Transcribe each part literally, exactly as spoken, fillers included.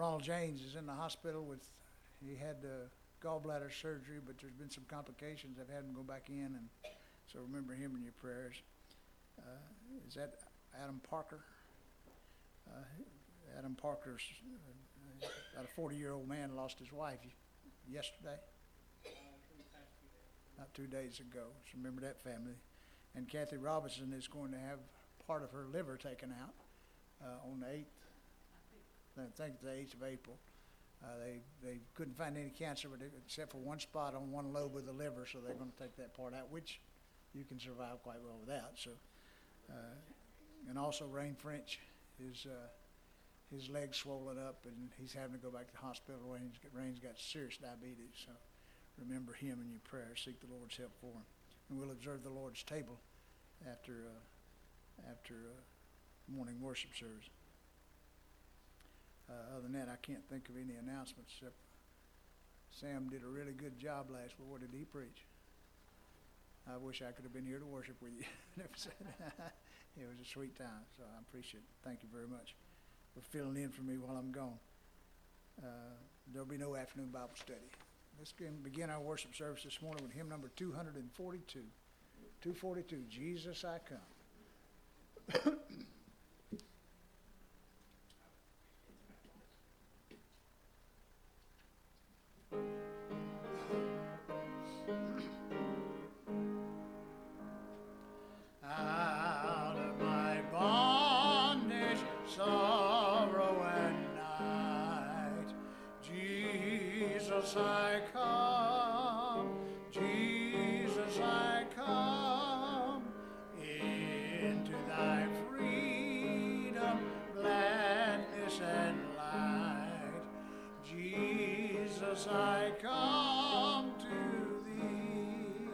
Ronald James is in the hospital with, he had uh, gallbladder surgery, but there's been some complications. I've had him go back in, and so remember him in your prayers. Uh, is that Adam Parker? Uh, Adam Parker's uh, about a forty-year-old man lost his wife yesterday, not two days ago. So remember that family. And Kathy Robinson is going to have part of her liver taken out uh, on the eighth. I think the eighth of April. Uh, they they couldn't find any cancer, but it, except for one spot on one lobe of the liver, so they're going to take that part out, which you can survive quite well without. So, uh, and also Rain French, his uh, his legs swollen up, and he's having to go back to the hospital. Rain's got, Rain's got serious diabetes, so remember him in your prayers. Seek the Lord's help for him, and we'll observe the Lord's table after uh, after uh, morning worship service. Uh, other than that, I can't think of any announcements except Sam did a really good job last week. What did he preach? I wish I could have been here to worship with you. It was a sweet time, so I appreciate it. Thank you very much for filling in for me while I'm gone. Uh, there'll be no afternoon Bible study. Let's begin our worship service this morning with hymn number two forty-two. two forty-two, Jesus I Come. I come, Jesus I come, into thy freedom, gladness and light. Jesus I come to thee,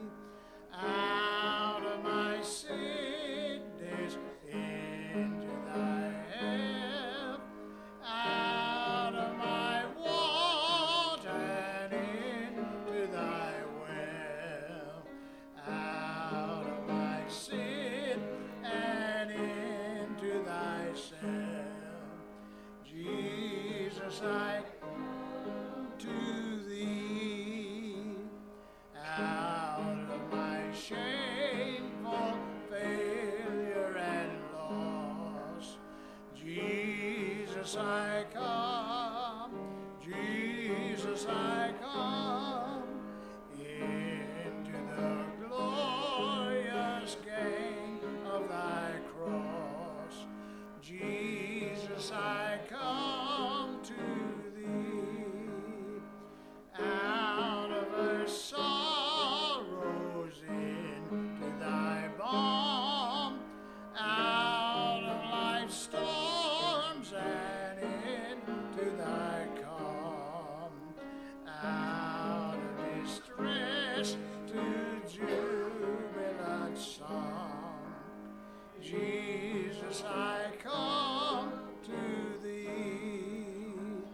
out of my sickness into thy help, out of my want and into thy well, out of my sin and into thyself. Jesus, I come to thee, out of my shameful failure and loss. Jesus, I come, Jesus, I come, into the glorious gain of thy cross. Jesus, I come to thee, out of her sorrows into thy balm, out of life's storms and into thy calm, out of distress to jubilant song. Jesus, I come to thee,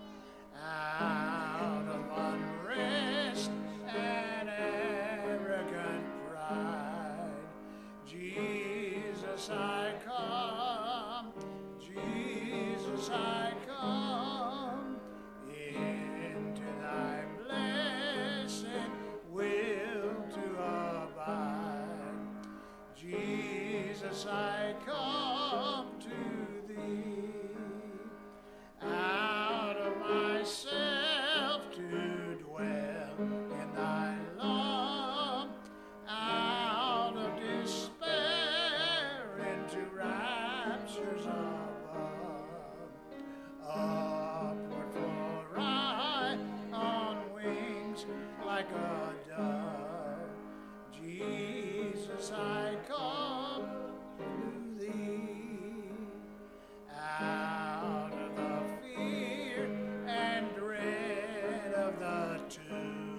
out of unrest and arrogant pride. Jesus, I come, Jesus, I come, into thy blessed will to abide. Jesus, I come to thee, out of myself to dwell in thy love, out of despair into raptures above. Upward for I on wings like a dove. Jesus, I come to thee, out of the fear and dread of the tomb.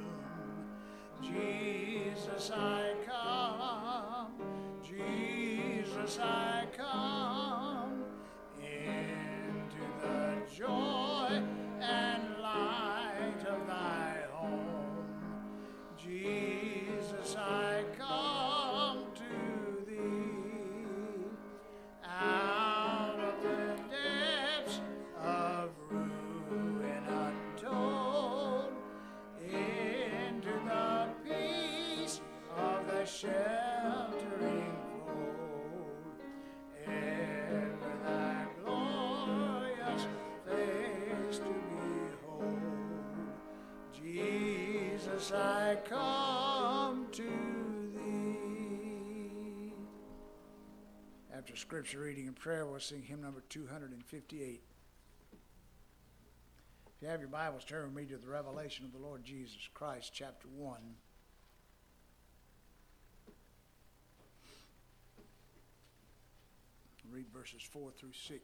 Jesus, I come, Jesus, I come, into the joy and light of thy home. Jesus, I come to thee, out of the depths of ruin Jesus, I come to thee. After scripture reading and prayer, we'll sing hymn number two hundred fifty-eight. If you have your Bibles, turn with me to the Revelation of the Lord Jesus Christ, chapter one. Read verses four through six.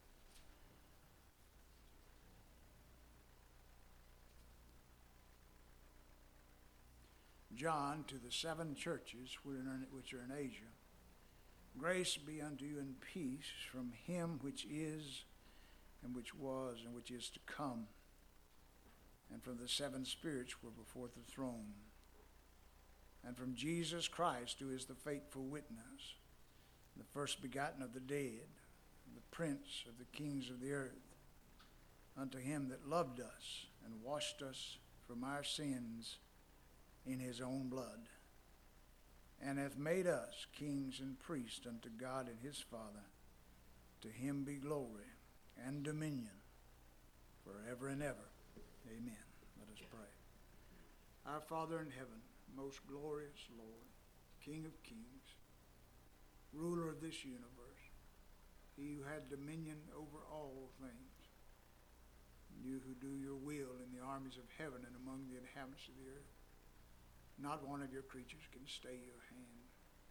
John, to the seven churches which are in Asia, grace be unto you and peace from him which is, and which was, and which is to come, and from the seven spirits which were before the throne, and from Jesus Christ, who is the faithful witness, the first begotten of the dead, the prince of the kings of the earth, unto him that loved us and washed us from our sins in his own blood, and hath made us kings and priests unto God and his Father. To him be glory and dominion forever and ever. Amen. Let us pray. Our Father in heaven, most glorious Lord, King of kings, ruler of this universe, he who had dominion over all things, you who do your will in the armies of heaven and among the inhabitants of the earth. Not one of your creatures can stay your hand,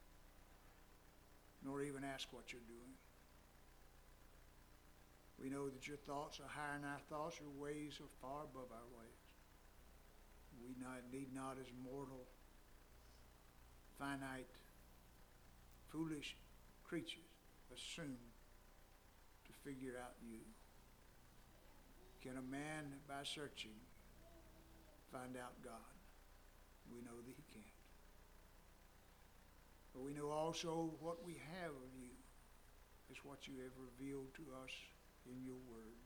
nor even ask what you're doing. We know that your thoughts are higher than our thoughts, your ways are far above our ways. We not, need not as mortal, finite, foolish creatures assume to figure out you. Can a man, by searching, find out God? We know that he can't. But we know also what we have of you is what you have revealed to us in your word.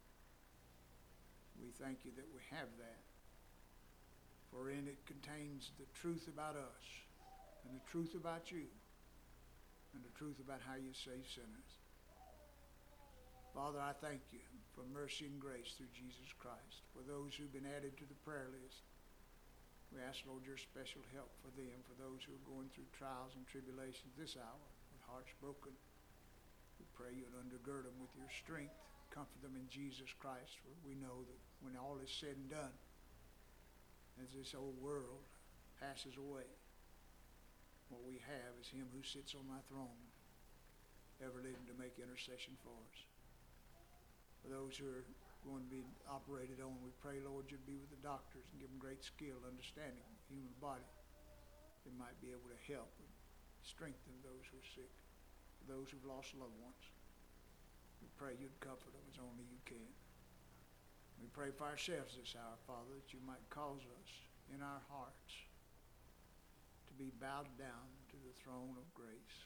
We thank you that we have that, for in it contains the truth about us, and the truth about you, and the truth about how you save sinners. Father, I thank you for mercy and grace through Jesus Christ. For those who've been added to the prayer list, we ask, Lord, your special help for them, for those who are going through trials and tribulations this hour, with hearts broken. We pray you'll undergird them with your strength, comfort them in Jesus Christ, for we know that when all is said and done, as this old world passes away, what we have is him who sits on my throne, ever living to make intercession for us. For those who are going to be operated on, we pray, Lord, you'd be with the doctors and give them great skill, understanding of the human body. They might be able to help and strengthen those who are sick, those who've lost loved ones. We pray you'd comfort them as only you can. We pray for ourselves this hour, Father, that you might cause us in our hearts to be bowed down to the throne of grace,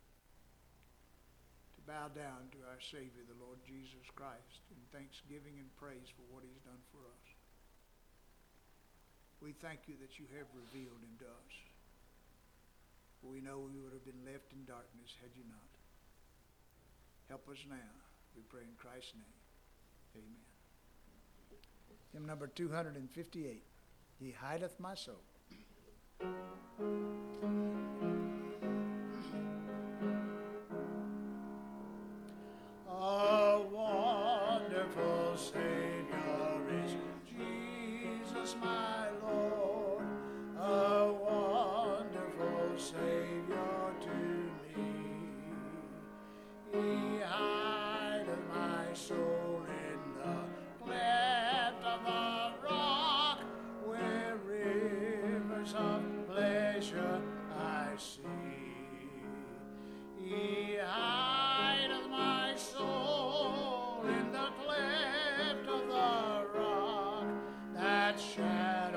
to bow down to our Savior, the Lord Jesus Christ, in thanksgiving and praise for what he's done for us. We thank you that you have revealed him to us. For we know we would have been left in darkness had you not. Help us now, we pray in Christ's name. Amen. Hymn number two hundred fifty-eight, He Hideth My Soul. A wonderful Savior is Jesus my Lord, a wonderful Savior to me. He hideth my soul in the cleft of the rock, where rivers of pleasure I see. He hideth my soul in the cleft of the rock, that shadow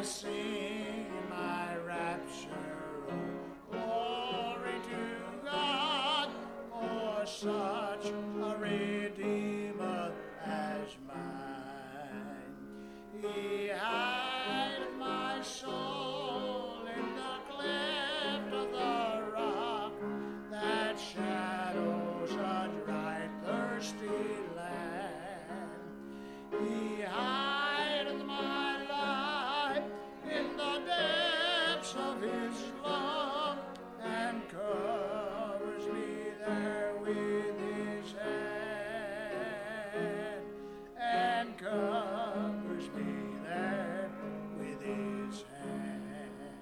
sing in my rapture, glory to God, for such a Redeemer as mine. He hid my soul in the cleft of the rock that shadows a dry, thirsty land. He hideth my life in the depths of his love and covers me there with his hand, and covers me there with his hand.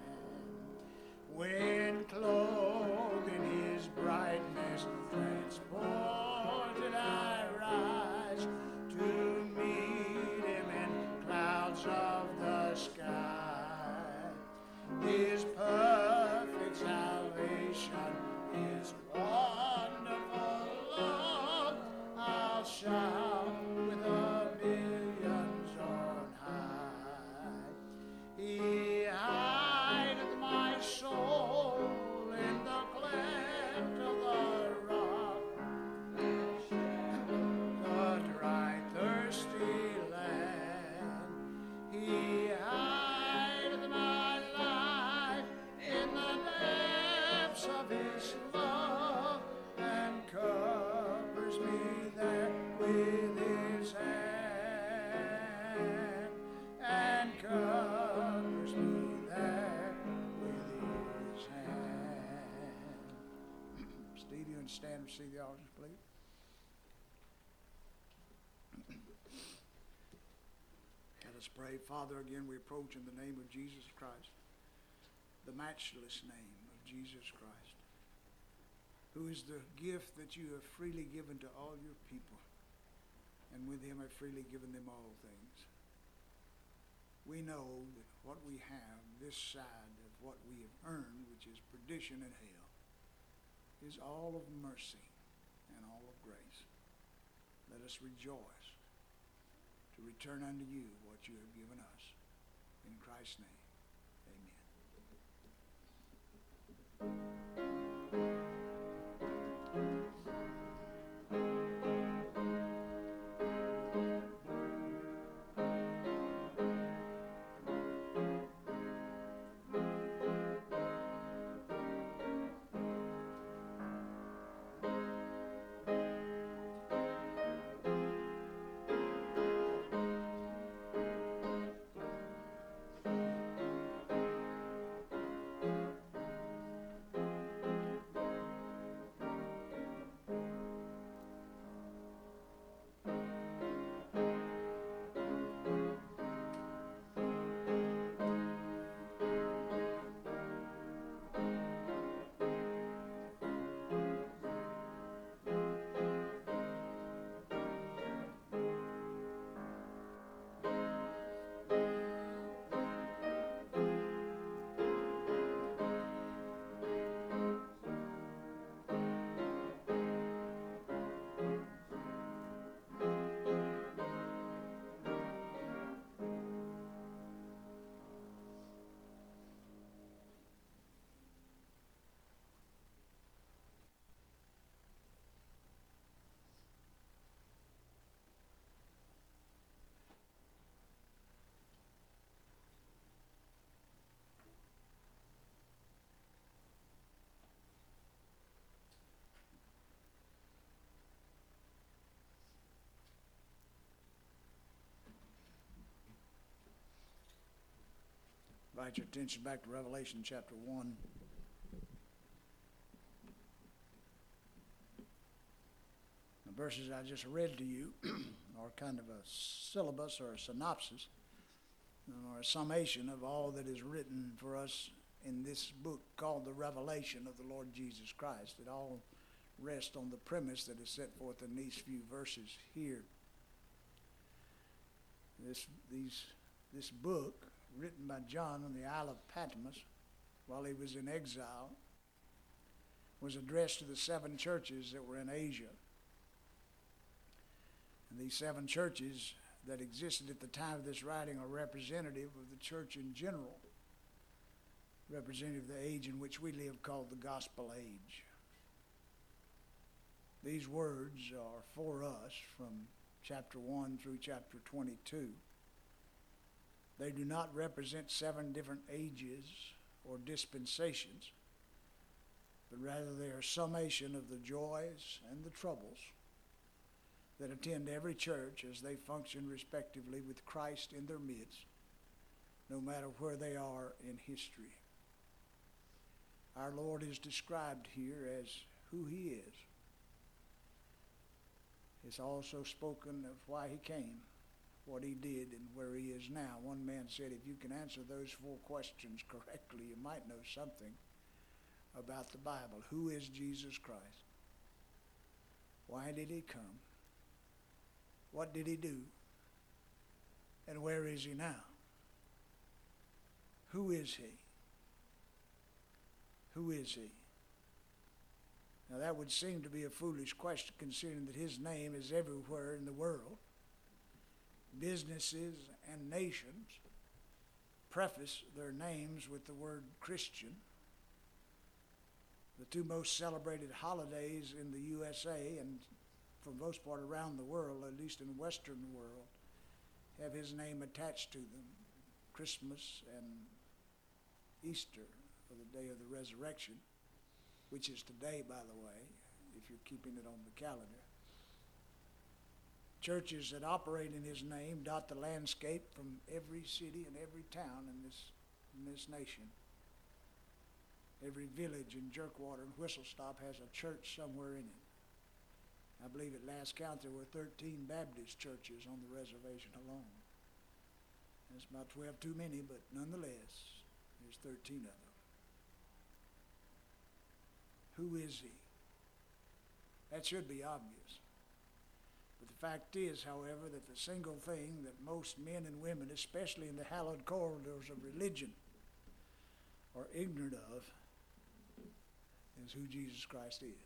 When clothed in his brightness, transported I rise to meet him in clouds of the sky. His perfect salvation, his wonderful love, I'll shout with the millions on high. He hideth my soul in the cleft of the rock, the dry, thirsty land. He hideth my life in the depths of his love and covers me there with his hand, and covers me there with his hand. Steve, you and stand and receive the altars, please. Let us pray. Father, again we approach in the name of Jesus Christ, the matchless name of Jesus Christ, who is the gift that you have freely given to all your people, and with him have freely given them all things. We know that what we have this side of what we have earned, which is perdition and hell, is all of mercy and all of grace. Let us rejoice to return unto you what you have given us. In Christ's name, invite your attention back to Revelation chapter one. The verses I just read to you are kind of a syllabus or a synopsis or a summation of all that is written for us in this book called the Revelation of the Lord Jesus Christ. It all rests on the premise that is set forth in these few verses here. This, these, this book, written by John on the Isle of Patmos while he was in exile, was addressed to the seven churches that were in Asia. And these seven churches that existed at the time of this writing are representative of the church in general, representative of the age in which we live, called the gospel age. These words are for us from chapter one through chapter twenty-two. They do not represent seven different ages or dispensations, but rather they are a summation of the joys and the troubles that attend every church as they function respectively with Christ in their midst, no matter where they are in history. Our Lord is described here as who he is. It's also spoken of why he came, what he did, and where he is now. One man said, if you can answer those four questions correctly, you might know something about the Bible. Who is Jesus Christ? Why did he come? What did he do? And where is he now? Who is he? Who is he? Now that would seem to be a foolish question, considering that his name is everywhere in the world. Businesses and nations preface their names with the word Christian. The two most celebrated holidays in the U S A and for the most part around the world, at least in the Western world, have his name attached to them. Christmas and Easter, or the day of the resurrection, which is today, by the way, if you're keeping it on the calendar. Churches that operate in his name dot the landscape from every city and every town in this, in this nation. Every village in Jerkwater and Whistlestop has a church somewhere in it. I believe at last count there were thirteen Baptist churches on the reservation alone. That's about twelve too many, but nonetheless, there's thirteen of them. Who is he? That should be obvious. But the fact is, however, that the single thing that most men and women, especially in the hallowed corridors of religion, are ignorant of is who Jesus Christ is.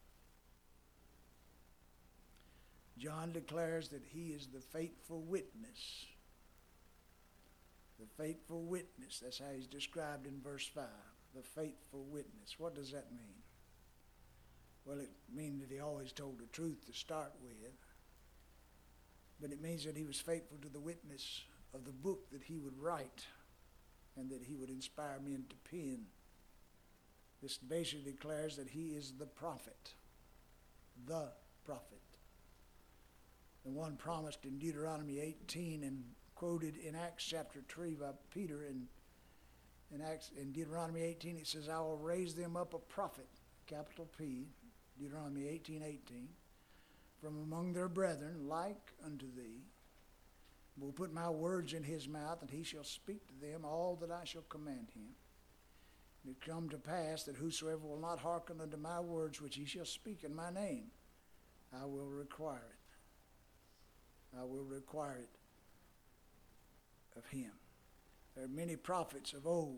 John declares that he is the faithful witness. The faithful witness, that's how he's described in verse five. The faithful witness. What does that mean? Well, it means that he always told the truth to start with, but it means that he was faithful to the witness of the book that he would write and that he would inspire men to pen. This basically declares that he is the prophet, the prophet. The one promised in Deuteronomy eighteen and quoted in Acts chapter three by Peter. In, in, Acts, in Deuteronomy eighteen it says, I will raise them up a prophet, capital P, Deuteronomy eighteen eighteen, from among their brethren, like unto thee. Will put my words in his mouth, and he shall speak to them all that I shall command him. And it come to pass that whosoever will not hearken unto my words which he shall speak in my name, I will require it. I will require it of him. There are many prophets of old.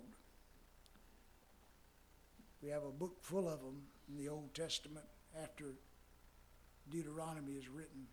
We have a book full of them in the Old Testament after Deuteronomy is written.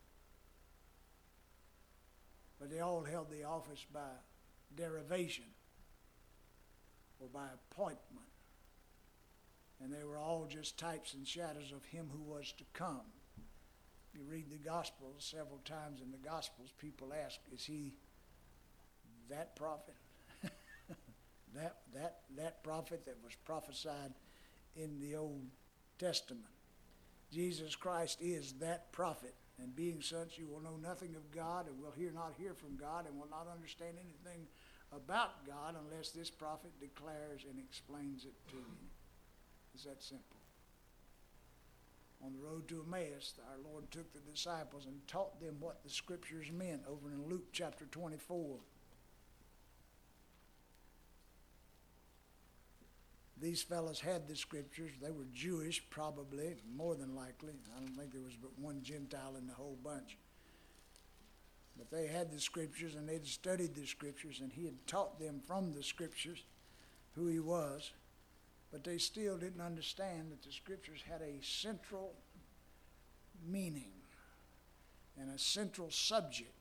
But they all held the office by derivation or by appointment. And they were all just types and shadows of him who was to come. You read the Gospels several times in the Gospels, people ask, is he that prophet? that, that, that prophet that was prophesied in the Old Testament. Jesus Christ is that prophet, and being such, you will know nothing of God, and will hear not hear from God, and will not understand anything about God unless this prophet declares and explains it to you. It's that simple. On the road to Emmaus, our Lord took the disciples and taught them what the Scriptures meant over in Luke chapter twenty-four. These fellows had the Scriptures. They were Jewish, probably, more than likely. I don't think there was but one Gentile in the whole bunch. But they had the Scriptures, and they'd studied the Scriptures, and he had taught them from the Scriptures who he was. But they still didn't understand that the Scriptures had a central meaning and a central subject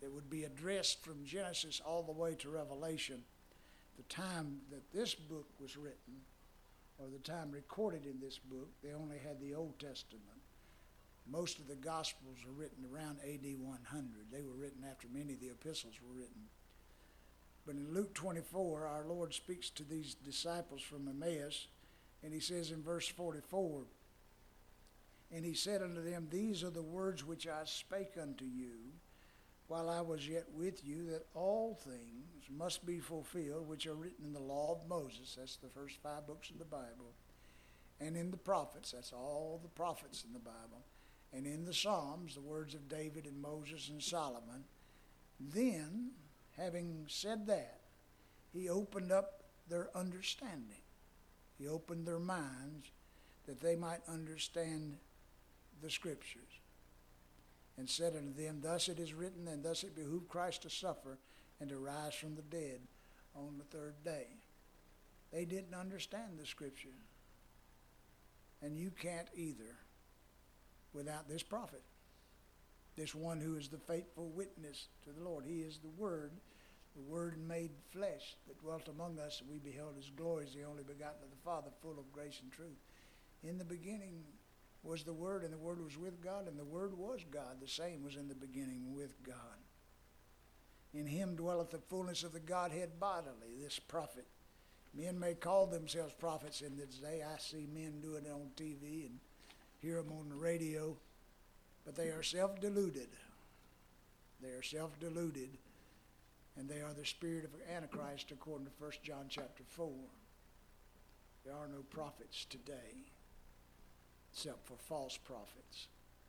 that would be addressed from Genesis all the way to Revelation. The time that this book was written, or the time recorded in this book, they only had the Old Testament. Most of the Gospels are written around A D one hundred. They were written after many of the epistles were written. But in Luke twenty-four, our Lord speaks to these disciples from Emmaus, and he says in verse forty-four, "And he said unto them, These are the words which I spake unto you, while I was yet with you, that all things must be fulfilled, which are written in the law of Moses," that's the first five books of the Bible, "and in the prophets," that's all the prophets in the Bible, "and in the Psalms," the words of David and Moses and Solomon. Then, having said that, he opened up their understanding. He opened their minds that they might understand the Scriptures, and said unto them, Thus it is written, and thus it behooved Christ to suffer and to rise from the dead on the third day. They didn't understand the Scripture, and you can't either without this prophet, this one who is the faithful witness to the Lord. He is the Word, the Word made flesh that dwelt among us, and we beheld his glory as the only begotten of the Father, full of grace and truth. In the beginning was the Word, and the Word was with God, and the Word was God. The same was in the beginning with God. In him dwelleth the fullness of the Godhead bodily, this prophet. Men may call themselves prophets in this day. I see men doing it on T V and hear them on the radio, but they are self-deluded. They are self-deluded, and they are the spirit of Antichrist, according to First John chapter four. There are no prophets today, except for false prophets.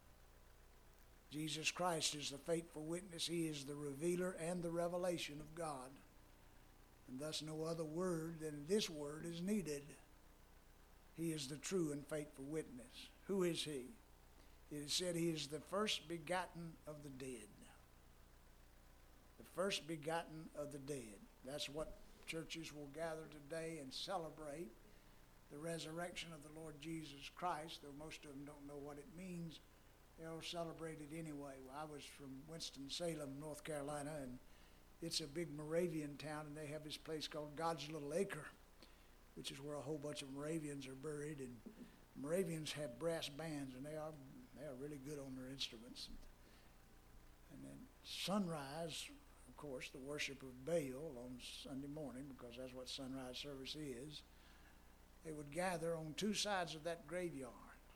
Jesus Christ is the faithful witness. He is the revealer and the revelation of God, and thus no other word than this word is needed. He is the true and faithful witness. Who is he? It is said he is the first begotten of the dead. The first begotten of the dead. That's what churches will gather today and celebrate, the resurrection of the Lord Jesus Christ, though most of them don't know what it means. They'll celebrate it anyway. Well, I was from Winston-Salem, North Carolina, and it's a big Moravian town, and they have this place called God's Little Acre, which is where a whole bunch of Moravians are buried. And Moravians have brass bands, and they are they are really good on their instruments. And then sunrise, of course, the worship of Baal on Sunday morning, because that's what sunrise service is. They would gather on two sides of that graveyard.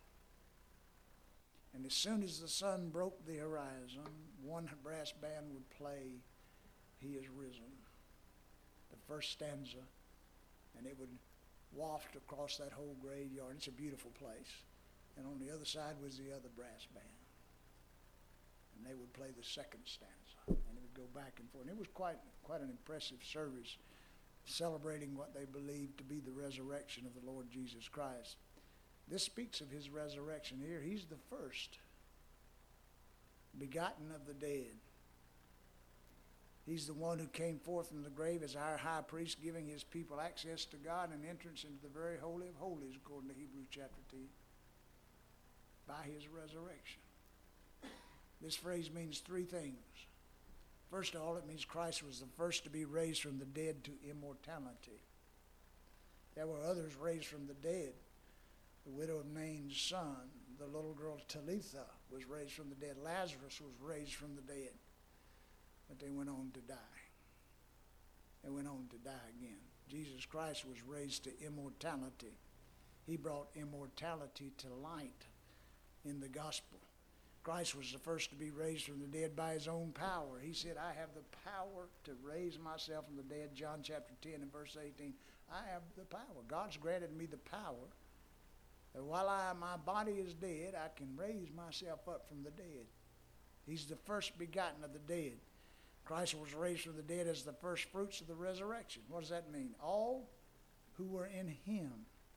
And as soon as the sun broke the horizon, one brass band would play, He is Risen, the first stanza, and it would waft across that whole graveyard. It's a beautiful place. And on the other side was the other brass band. And they would play the second stanza, and it would go back and forth. And it was quite, quite an impressive service, celebrating what they believed to be the resurrection of the Lord Jesus Christ. This speaks of his resurrection here. He's the first begotten of the dead. He's the one who came forth from the grave as our high priest, giving his people access to God and entrance into the very holy of holies, according to Hebrews chapter two, by his resurrection. This phrase means three things. First of all, it means Christ was the first to be raised from the dead to immortality. There were others raised from the dead. The widow of Nain's son, the little girl Talitha, was raised from the dead. Lazarus was raised from the dead. But they went on to die. They went on to die again. Jesus Christ was raised to immortality. He brought immortality to light in the gospel. Christ was the first to be raised from the dead by his own power. He said, I have the power to raise myself from the dead. John chapter ten and verse eighteen. I have the power. God's granted me the power that while I, my body is dead, I can raise myself up from the dead. He's the first begotten of the dead. Christ was raised from the dead as the first fruits of the resurrection. What does that mean? All who were in him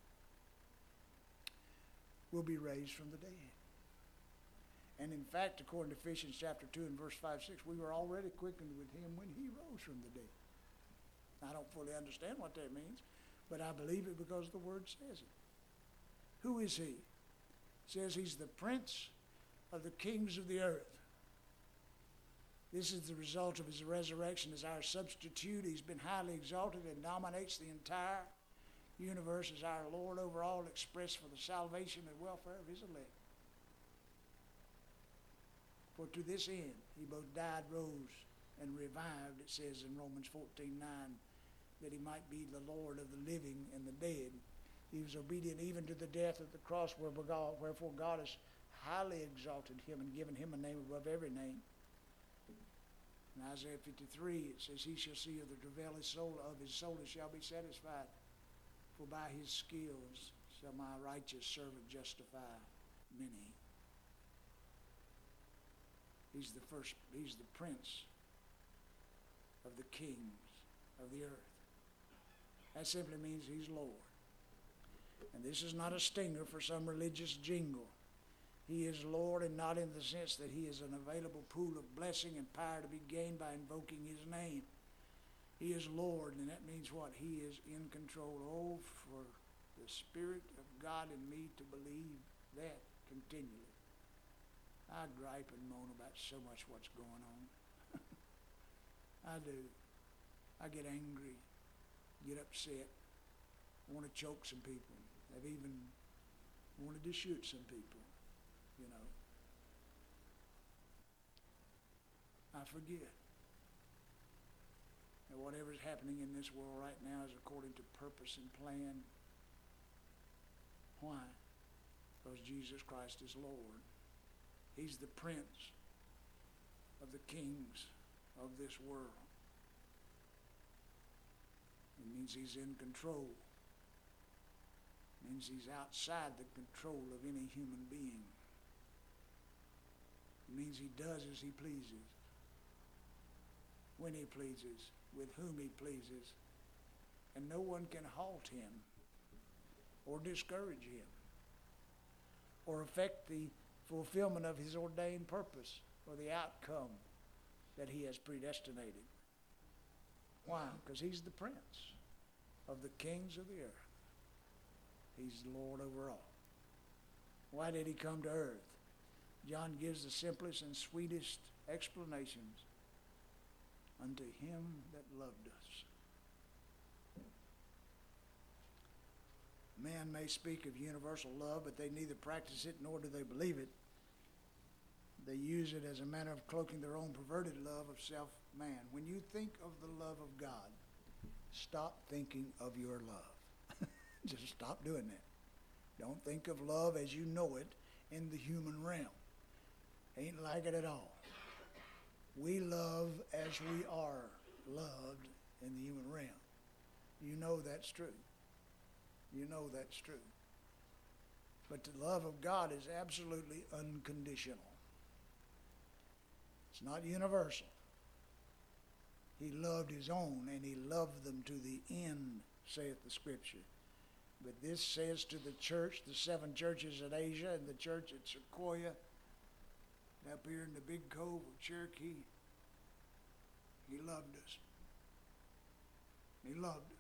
will be raised from the dead. And in fact, according to Ephesians chapter two and verse five, six, we were already quickened with him when he rose from the dead. I don't fully understand what that means, but I believe it because the word says it. Who is he? It says he's the prince of the kings of the earth. This is the result of his resurrection as our substitute. He's been highly exalted and dominates the entire universe as our Lord over all, expressed for the salvation and welfare of his elect. For to this end he both died, rose, and revived, it says in Romans fourteen nine, that he might be the Lord of the living and the dead. He was obedient even to the death of the cross, wherefore God has highly exalted him and given him a name above every name. In Isaiah fifty-three, it says, he shall see of the travail his soul, of his soul and shall be satisfied. For by his skills shall my righteous servant justify many. He's the first, he's the prince of the kings of the earth. That simply means he's Lord. And this is not a stinger for some religious jingle. He is Lord, and not in the sense that he is an available pool of blessing and power to be gained by invoking his name. He is Lord, and that means what? He is in control. Oh, for the Spirit of God in me to believe that continually. I gripe and moan about so much what's going on. I do. I get angry, get upset, want to choke some people. I've even wanted to shoot some people, you know. I forget that whatever's happening in this world right now is according to purpose and plan. Why? Because Jesus Christ is Lord. He's the Prince of the kings of this world. It means he's in control. It means he's outside the control of any human being. It means he does as he pleases, when he pleases, with whom he pleases, and no one can halt him or discourage him or affect the fulfillment of his ordained purpose or the outcome that he has predestinated. Why? Because he's the prince of the kings of the earth. He's Lord over all. Why did he come to earth? John gives the simplest and sweetest explanations. Unto him that loved us. Man may speak of universal love, but they neither practice it nor do they believe it. They use it as a manner of cloaking their own perverted love of self-man. When you think of the love of God, stop thinking of your love. Just stop doing that. Don't think of love as you know it in the human realm. Ain't like it at all. We love as we are loved in the human realm. You know that's true. You know that's true. But the love of God is absolutely unconditional. It's not universal. He loved his own, and he loved them to the end, saith the Scripture. But this says to the church, the seven churches in Asia and the church at Sequoia, up here in the big cove of Cherokee, he loved us. He loved us.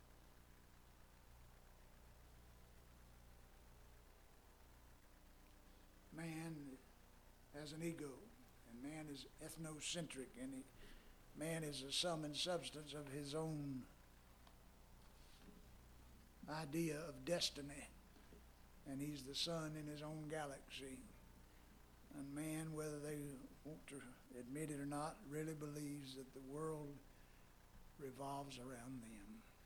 Man has an ego, and man is ethnocentric, and he, man is a sum and substance of his own idea of destiny, and he's the sun in his own galaxy. And man, whether they want to admit it or not, really believes that the world revolves around them.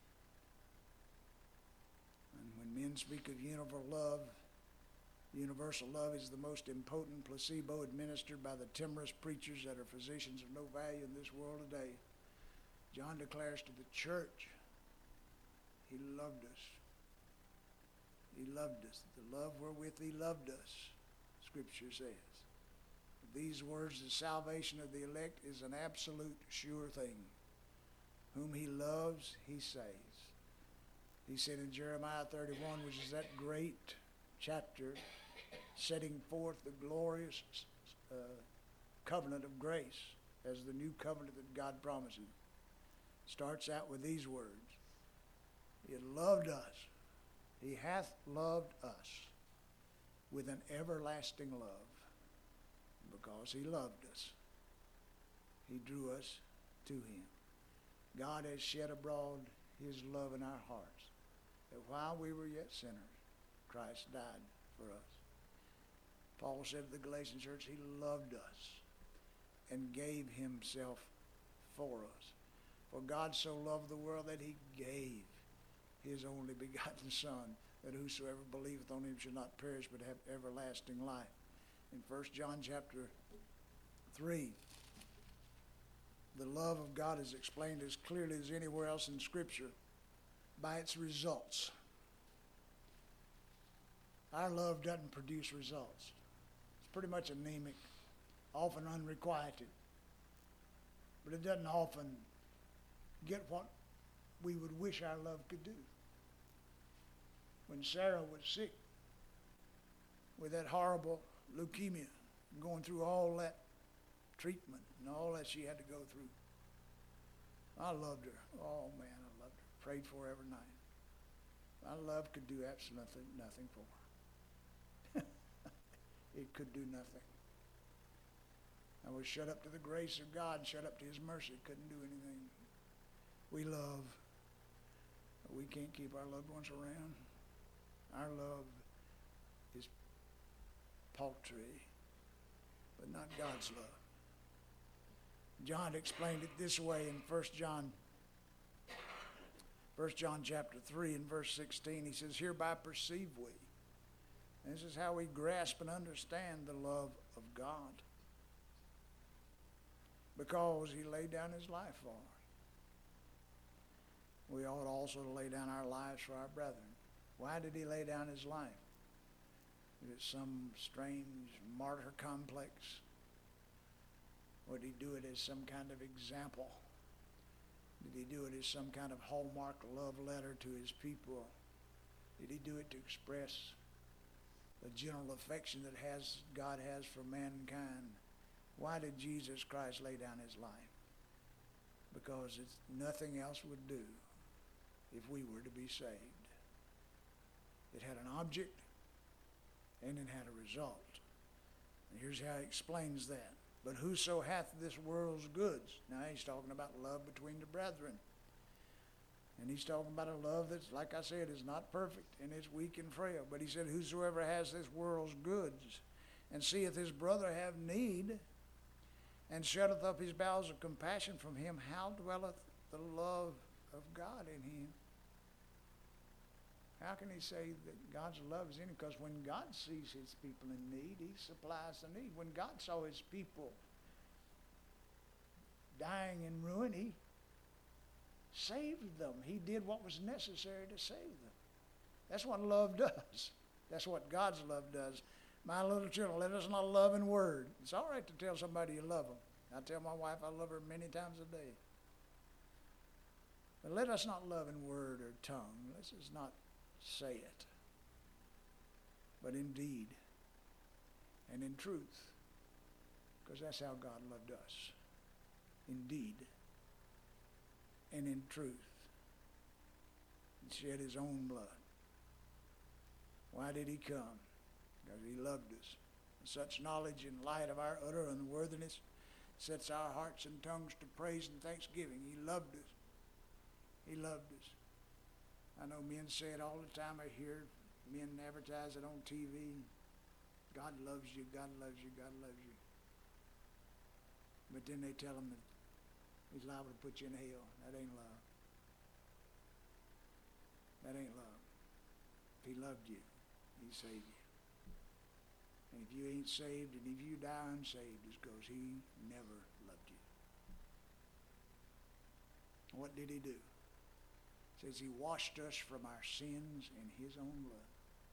And when men speak of universal love, universal love is the most impotent placebo administered by the timorous preachers that are physicians of no value in this world today. John declares to the church, he loved us. He loved us. The love wherewith he loved us, Scripture says. These words, the salvation of the elect is an absolute sure thing. Whom he loves, he saves. He said in Jeremiah thirty-one, which is that great chapter setting forth the glorious uh, covenant of grace as the new covenant that God promises, starts out with these words. He loved us. He hath loved us with an everlasting love, because he loved us. he drew us to him. God has shed abroad his love in our hearts, that while we were yet sinners, Christ died for us. Paul said to the Galatian church, he loved us and gave himself for us. For God so loved the world that he gave his only begotten Son, that whosoever believeth on him should not perish but have everlasting life. In First John chapter three, the love of God is explained as clearly as anywhere else in Scripture by its results. Our love doesn't produce results. It's pretty much anemic, often unrequited. But it doesn't often get what we would wish our love could do. When Sarah was sick with that horrible leukemia, going through all that treatment and all that she had to go through, I loved her. Oh man, I loved her. Prayed for her every night. My love could do absolutely nothing for her. It could do nothing. I was shut up to the grace of God, shut up to his mercy. Couldn't do anything. We love, but we can't keep our loved ones around. Our love is paltry, but not God's love. John explained it this way in First John, First John chapter three and verse sixteen. He says, hereby perceive we. And this is how we grasp and understand the love of God. Because he laid down his life for us. We ought also to lay down our lives for our brethren. Why did he lay down his life? Is it some strange martyr complex? Or did he do it as some kind of example? Did he do it as some kind of hallmark love letter to his people? Did he do it to express the general affection that has God has for mankind? Why did Jesus Christ lay down his life? Because it's nothing else would do if we were to be saved. It had an object and it had a result. And here's how he explains that. But whoso hath this world's goods. Now he's talking about love between the brethren. And he's talking about a love that's, like I said, is not perfect and it's weak and frail. But he said, whosoever has this world's goods and seeth his brother have need and shutteth up his bowels of compassion from him, how dwelleth the love of God in him? How can he say that God's love is in him? Because when God sees his people in need, he supplies the need. When God saw his people dying in ruin, he saved them. He did what was necessary to save them. That's what love does. That's what God's love does. My little children, let us not love in word. It's all right to tell somebody you love them. I tell my wife I love her many times a day. But let us not love in word or tongue. Let's just not say it. But in deed and in truth. Because that's how God loved us. In deed and in truth. He shed his own blood. Why did he come? Because he loved us. And such knowledge in light of our utter unworthiness sets our hearts and tongues to praise and thanksgiving. He loved us. He loved us. I know men say it all the time. I hear men advertise it on T V. God loves you, God loves you, God loves you. But then they tell them that he's liable to put you in hell. That ain't love. That ain't love. If he loved you, he'd save you. And if you ain't saved and if you die unsaved, it's because he never loved you. What did he do? It says he washed us from our sins in his own blood.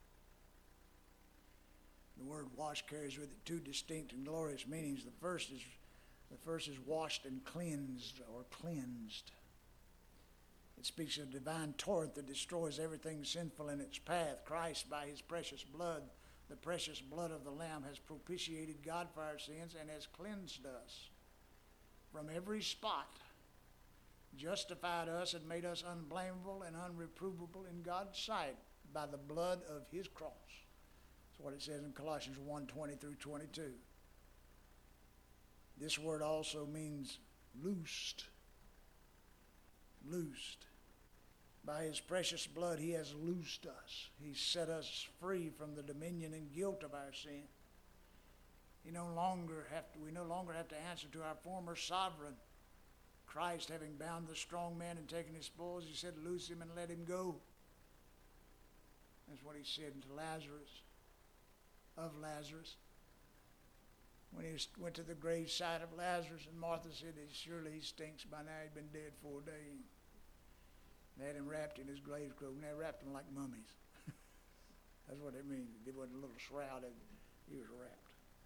The word wash carries with it two distinct and glorious meanings. The first is the first is washed and cleansed or cleansed. It speaks of divine torrent that destroys everything sinful in its path. Christ, by his precious blood, the precious blood of the Lamb, has propitiated God for our sins and has cleansed us from every spot, justified us and made us unblameable and unreprovable in God's sight by the blood of his cross. That's what it says in Colossians one, twenty through twenty-two. This word also means loosed. Loosed. By his precious blood, he has loosed us. He set us free from the dominion and guilt of our sin. He no longer have to, we no longer have to answer to our former sovereign. Christ, having bound the strong man and taken his spoils, he said, loose him and let him go. That's what he said to Lazarus, of Lazarus. When he went to the grave side of Lazarus, and Martha said, surely he stinks by now. He'd been dead four days. They had him wrapped in his grave clothes, and they wrapped him like mummies. That's what it means. It wasn't a little shrouded. He was wrapped.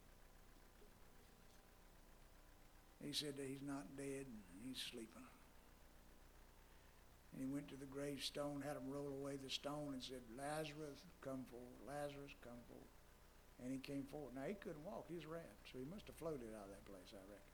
He said that he's not dead, he's sleeping. And he went to the gravestone, had him roll away the stone, and said, Lazarus, come forward. Lazarus, come forward. And he came forward. Now, he couldn't walk. He was wrapped, so he must have floated out of that place, I reckon.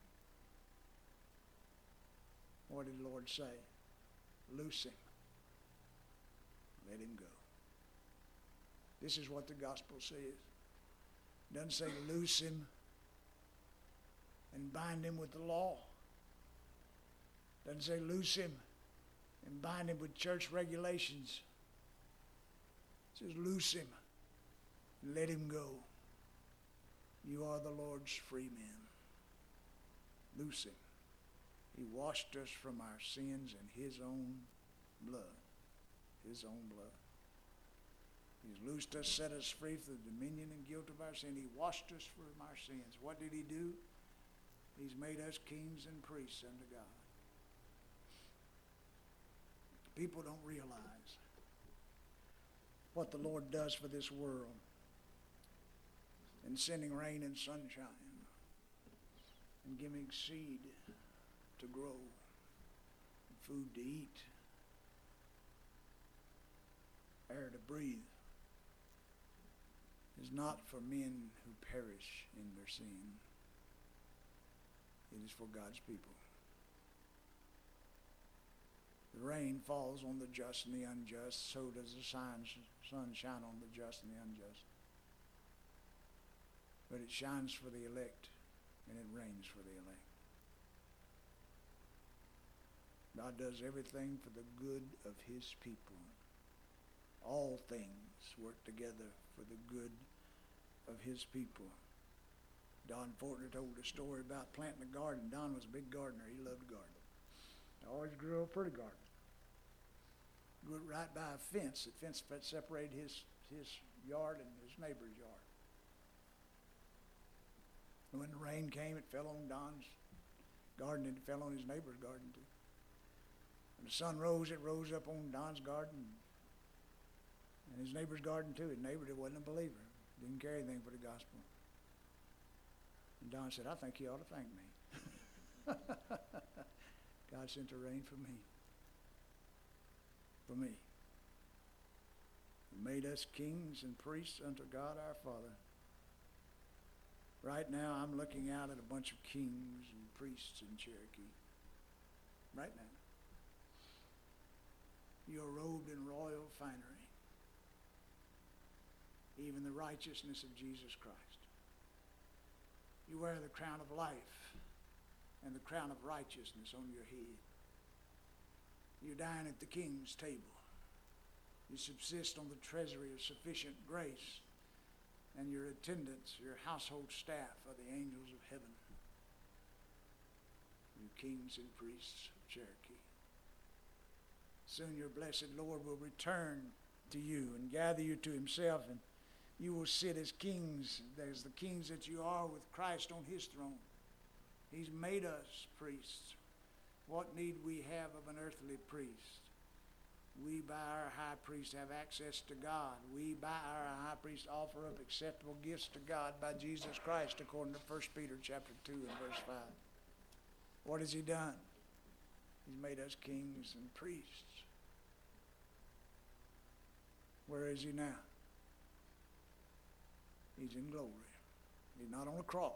What did the Lord say? Loose him. Let him go. This is what the gospel says. It doesn't say loose him and bind him with the law. It doesn't say loose him and bind him with church regulations. It says loose him and let him go. You are the Lord's free men. Loose him. He washed us from our sins in his own blood. His own blood. He's loosed us, set us free from the dominion and guilt of our sin. He washed us from our sins. What did he do? He's made us kings and priests unto God. People don't realize what the Lord does for this world in sending rain and sunshine and giving seed to grow, food to eat, air to breathe, is not for men who perish in their sin. It is for God's people. The rain falls on the just and the unjust, so does the sun shine on the just and the unjust. But it shines for the elect, and it rains for the elect. God does everything for the good of his people. All things work together for the good of his people. Don Fortner told a story about planting a garden. Don was a big gardener. He loved gardening. He always grew a pretty garden. Grew it right by a fence. The fence separated his, his yard and his neighbor's yard. And when the rain came, it fell on Don's garden and it fell on his neighbor's garden too. When the sun rose, it rose up on Don's garden and his neighbor's garden too. His neighbor wasn't a believer. Didn't care anything for the gospel. And Don said, I think he ought to thank me. God sent the rain for me. For me. He made us kings and priests unto God our Father. Right now, I'm looking out at a bunch of kings and priests in Cherokee. Right now. You're robed in royal finery. Even the righteousness of Jesus Christ. You wear the crown of life and the crown of righteousness on your head. You dine at the king's table. You subsist on the treasury of sufficient grace, and your attendants, your household staff, are the angels of heaven. You kings and priests of Cherokee. Soon your blessed Lord will return to you and gather you to himself, and you will sit as kings, as the kings that you are with Christ on his throne. He's made us priests. What need we have of an earthly priest? We, by our high priest, have access to God. We, by our high priest, offer up acceptable gifts to God by Jesus Christ, according to First Peter chapter two and verse five. What has he done? He's made us kings and priests. Where is he now? He's in glory. He's not on a cross.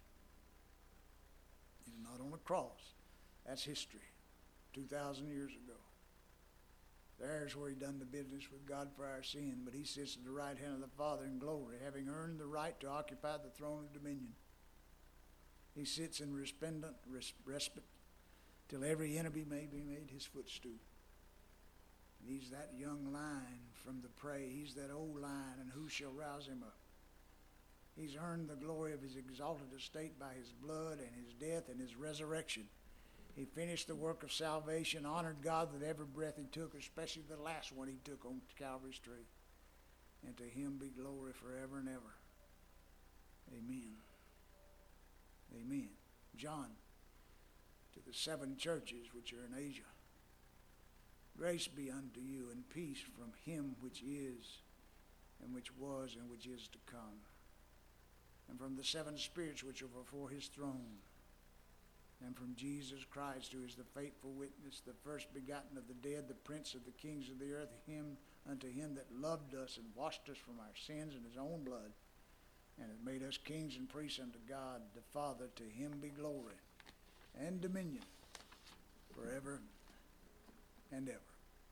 He's not on a cross. That's history. two thousand years ago. There's where he done the business with God for our sin, but he sits at the right hand of the Father in glory, having earned the right to occupy the throne of dominion. He sits in resplendent res- respite till every enemy may be made his footstool. And he's that young lion from the prey. He's that old lion, and who shall rouse him up? He's earned the glory of his exalted estate by his blood and his death and his resurrection. He finished the work of salvation, honored God with every breath he took, especially the last one he took on Calvary's tree. And to him be glory forever and ever. Amen. Amen. John, to the seven churches which are in Asia, grace be unto you and peace from him which is, and which was, and which is to come, and from the seven spirits which are before his throne, and from Jesus Christ, who is the faithful witness, the first begotten of the dead, the prince of the kings of the earth, him unto him that loved us and washed us from our sins in his own blood, and hath made us kings and priests unto God the Father. To him be glory and dominion forever and ever.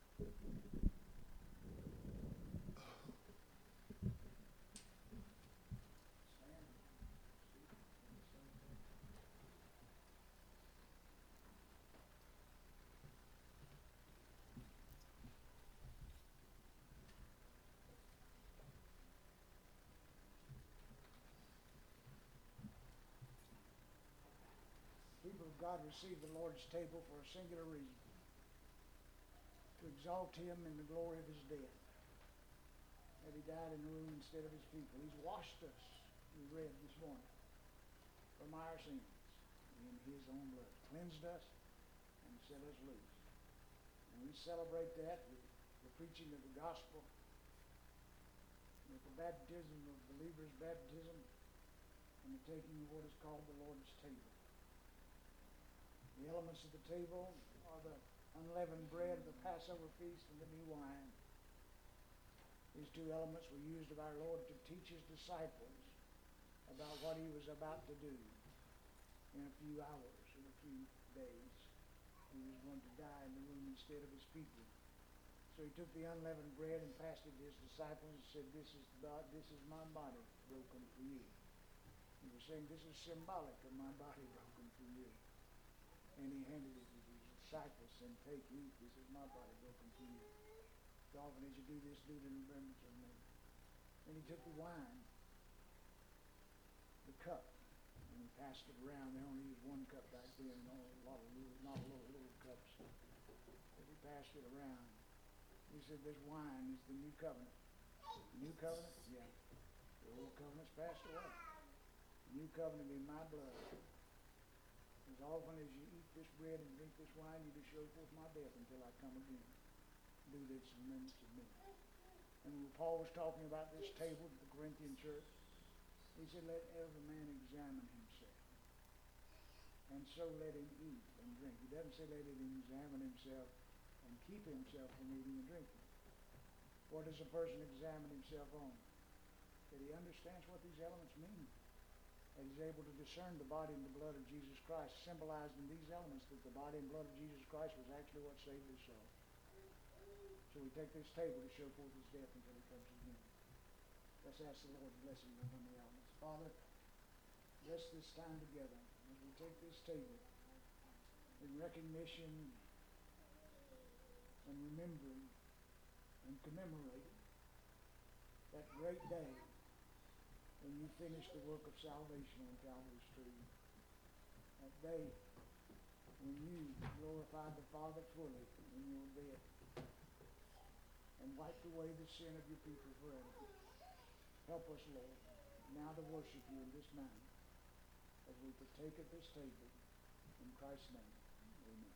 People of God receive the Lord's table for a singular reason: to exalt him in the glory of his death, that he died in the room instead of his people. He's washed us, we read this morning, from our sins in his own blood, cleansed us and set us loose. And we celebrate that with the preaching of the gospel, with the baptism of believers' baptism, and the taking of what is called the Lord's table. The elements of the table are the unleavened bread of the Passover feast and the new wine. These two elements were used of our Lord to teach his disciples about what he was about to do in a few hours, in a few days. He was going to die in the room instead of his people. So he took the unleavened bread and passed it to his disciples and said, this is, the, this is my body broken for you. He was saying, this is symbolic of my body broken for you. And he handed it to his disciples and take, eat, this is my body broken for you. So often as you do this, do it in remembrance of me. And he took the wine, the cup, and he passed it around. They only used one cup back then, not a lot of little, not a little, little cups. But he passed it around. He said, this wine is the new covenant. The new covenant? Yeah. The old covenant's passed away. The new covenant in my blood. As often as you eat this bread and drink this wine, you do show forth my death until I come again. Do this in remembrance of me. And when Paul was talking about this table to the Corinthian church, he said, let every man examine himself. And so let him eat and drink. He doesn't say let him examine himself and keep himself from eating and drinking. What does a person examine himself on? That he understands what these elements mean. That he's able to discern the body and the blood of Jesus Christ, symbolized in these elements, that the body and blood of Jesus Christ was actually what saved his soul. So we take this table to show forth his death until he comes again. Let's ask the Lord's blessing upon the elements. Father, bless this time together as we take this table in recognition and remembering and commemorating that great day when you finished the work of salvation on Calvary's tree. That day when you glorified the Father fully in your death and wiped away the sin of your people forever. Help us, Lord, now to worship you in this manner as we partake at this table. In Christ's name, amen.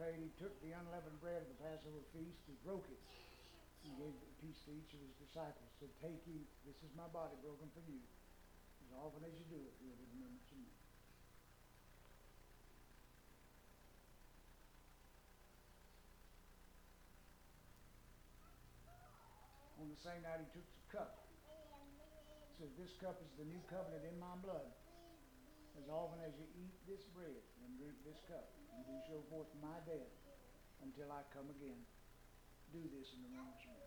betrayed, he took the unleavened bread of the Passover feast, he broke it, and gave a piece to each of his disciples, said, take, eat, this is my body broken for you. As often as you do it, do it in remembrance of me. On the same night, he took the cup. He says, this cup is the new covenant in my blood. As often as you eat this bread and drink this cup, and do show forth my death until I come again, do this in remembrance of me.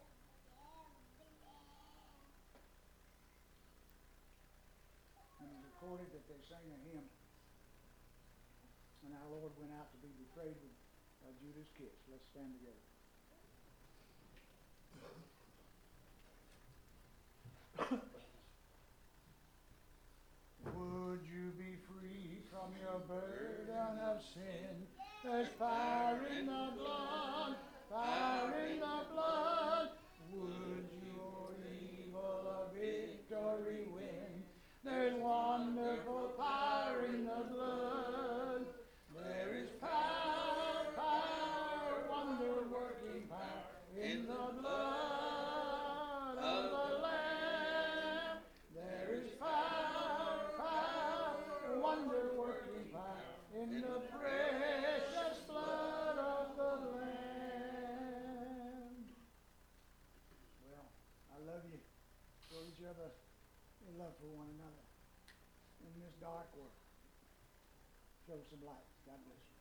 And it's recorded that they sang a hymn, and our Lord went out to be betrayed with uh, Judas' kiss. Let's stand together. Would you be free from your burden of sin? There's fire in the blood, fire in the blood. Would your evil a victory win? There's wonderful power in the blood. There is power, power, wonder-working power in the blood of the Lamb. There is power, power, wonder-working power in the precious blood of the Lamb. Well, I love you. Show each other your love for one another in this dark world. Show some light. God bless you.